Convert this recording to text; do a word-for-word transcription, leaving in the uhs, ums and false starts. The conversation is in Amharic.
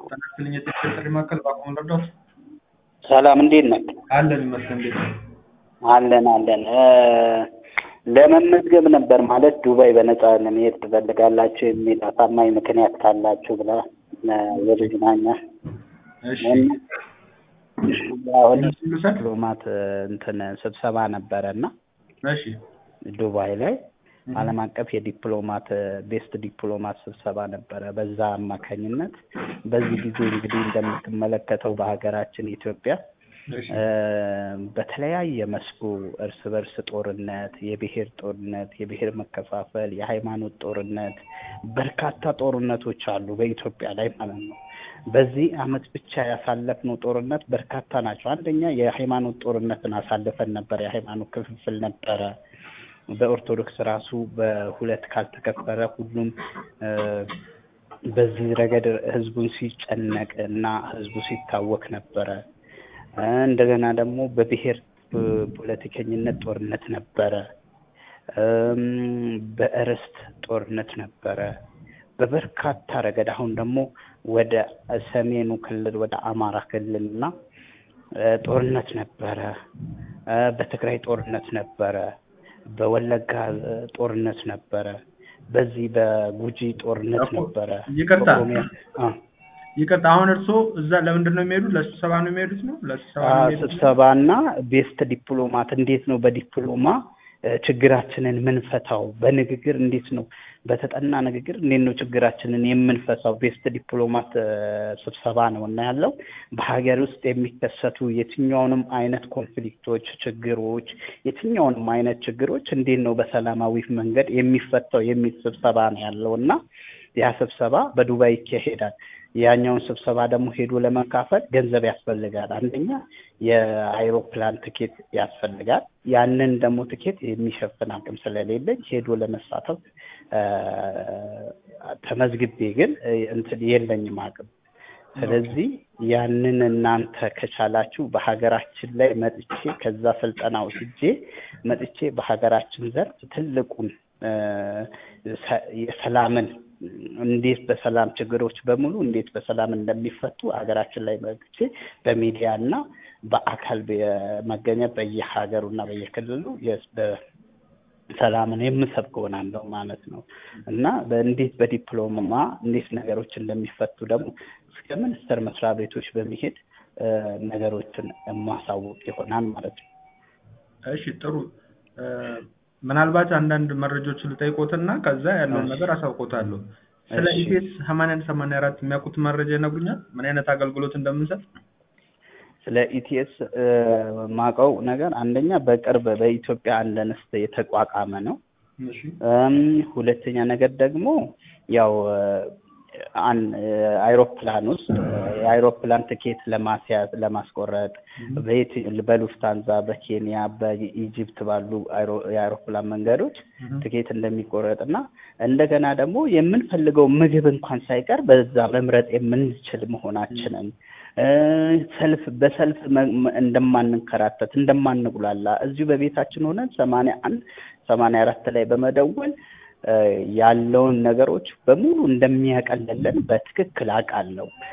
ተነስተልኝ የተከተሪ ማከል ባቆም ረዳው ሰላም እንዴት ነህ? አለን ይመስገን እንዴት ነው? አለን አለን ለመመዝገብ ነበር ማለት ዱባይ በነፃ ለመሄድ ትፈልጋላችሁ የሚል አሳማኝ ምክንያት ካላችሁ ብላ የልጅናኛ እሺ ያው ዲፕሎማት እንትን ስብሰባ ነበረና እሺ ዱባይ ላይ ዓለም አቀፍ የዲፕሎማት ቤስት ዲፕሎማት ስብሰባ ነበረ። በዛ አማካኝነት በዚህ ጊዜ እንግዲህ እንደምትመለከተው በሀገራችን ኢትዮጵያ በተለያየ መስኩ እርስ በርስ ጦርነት፣ የብሔር ጦርነት፣ የብሔር መከፋፈል፣ የሃይማኖት ጦርነት በርካታ ጦርነቶች አሉ በኢትዮጵያ ላይ ማለት ነው። በዚህ አመት ብቻ ያሳለፍነው ጦርነት በርካታ ናቸው። አንደኛ የሃይማኖት ጦርነትን አሳልፈን ነበር። የሃይማኖት ክፍፍል ነበረ። በኦርቶዶክስ ራሱ በሁለት ካልተከፈረ ሁሉም በዚህ ረገድ ህዝቡን ሲጨነቅ እና ህዝቡ ሲታወክ ነበረ። እንደገና ደግሞ በብሔር ፖለቲከኝነት ጦርነት ነበረ። በእርስት ጦርነት ነበረ። በበርካታ ረገድ አሁን ደግሞ ወደ ሰሜኑ ክልል ወደ አማራ ክልልና ጦርነት ነበረ። በትግራይ ጦርነት ነበረ። በወለጋ ጦርነት ነበረ። በዚህ በጉጂ ጦርነት ነበረ። ይቅርታ ይቅርታ አሁን እርሶ እዛ ለምንድን ነው የሚሄዱት? ለስብሰባ ነው የሚሄዱት ነው? ለስብሰባ ነው የሚሄዱት? ስብሰባና ቤስት ዲፕሎማት እንዴት ነው በዲፕሎማ ችግራችንን ምንፈታው? በንግግር እንዴት ነው በተጠና ንግግር እንዴት ነው ችግራችንን የምንፈታው? ቤስት ዲፕሎማት ስብሰባ ነው እና ያለው በሀገር ውስጥ የሚከሰቱ የትኛውንም አይነት ኮንፍሊክቶች፣ ችግሮች፣ የትኛውንም አይነት ችግሮች እንዴት ነው በሰላማዊ መንገድ የሚፈታው የሚል ስብሰባ ነው ያለውና ያ ስብሰባ በዱባይ ይካሄዳል። ያኛውን ስብሰባ ደግሞ ሄዶ ለመካፈል ገንዘብ ያስፈልጋል። አንደኛ የአይሮፕላን ትኬት ያስፈልጋል። ያንን ደግሞ ትኬት የሚሸፍን አቅም ስለሌለኝ ሄዶ ለመሳተፍ ተመዝግቤ ግን እንትን የለኝም አቅም። ስለዚህ ያንን እናንተ ከቻላችሁ በሀገራችን ላይ መጥቼ ከዛ ስልጠና ወስጄ መጥቼ በሀገራችን ዘርፍ ትልቁን የሰላምን እንዴት በሰላም ችግሮች በሙሉ እንዴት በሰላም እንደሚፈቱ ሀገራችን ላይ መጥቼ በሚዲያና በአካል በመገኘት በየሀገሩና በየክልሉ ሰላምን የምሰብክ ሆናለሁ ማለት ነው እና በእንዴት በዲፕሎማ እንዴት ነገሮች እንደሚፈቱ ደግሞ እስከ ሚኒስቴር መስሪያ ቤቶች በመሄድ ነገሮችን ማሳወቅ ይሆናል ማለት ነው። እሺ ጥሩ። ምናልባት አንዳንድ መረጃዎችን ልጠይቆትና ከዛ ያለውን ነገር አሳውቆታለሁ። ስለ ኢቲኤስ ሰማንያ አንድ ሰማንያ አራት የሚያውቁት መረጃ ይነግሩኛል? ምን አይነት አገልግሎት እንደምንሰጥ? ስለ ኢቲኤስ ማቀው ነገር አንደኛ በቅርብ በኢትዮጵያ አንድ አንስት የተቋቋመ ነው። እሺ ሁለተኛ ነገር ደግሞ ያው አን አይሮፕላን ውስጥ የአይሮፕላን ትኬት ለማስያዝ ለማስቆረጥ በሉፍታንዛ በኬንያ በኢጂፕት ባሉ የአይሮፕላን መንገዶች ትኬት እንደሚቆረጥና እንደገና ደግሞ የምንፈልገው ምግብ እንኳን ሳይቀር በዛ መምረጥ የምንችል መሆናችንን ሰልፍ በሰልፍ እንደማንንከራተት እንደማንጉላላ እዚሁ በቤታችን ሆነን ሰማንያ አንድ ሰማንያ አራት ላይ በመደወል ያለውን ነገሮች በሙሉ እንደሚያቀልልን በትክክል አውቃለሁ።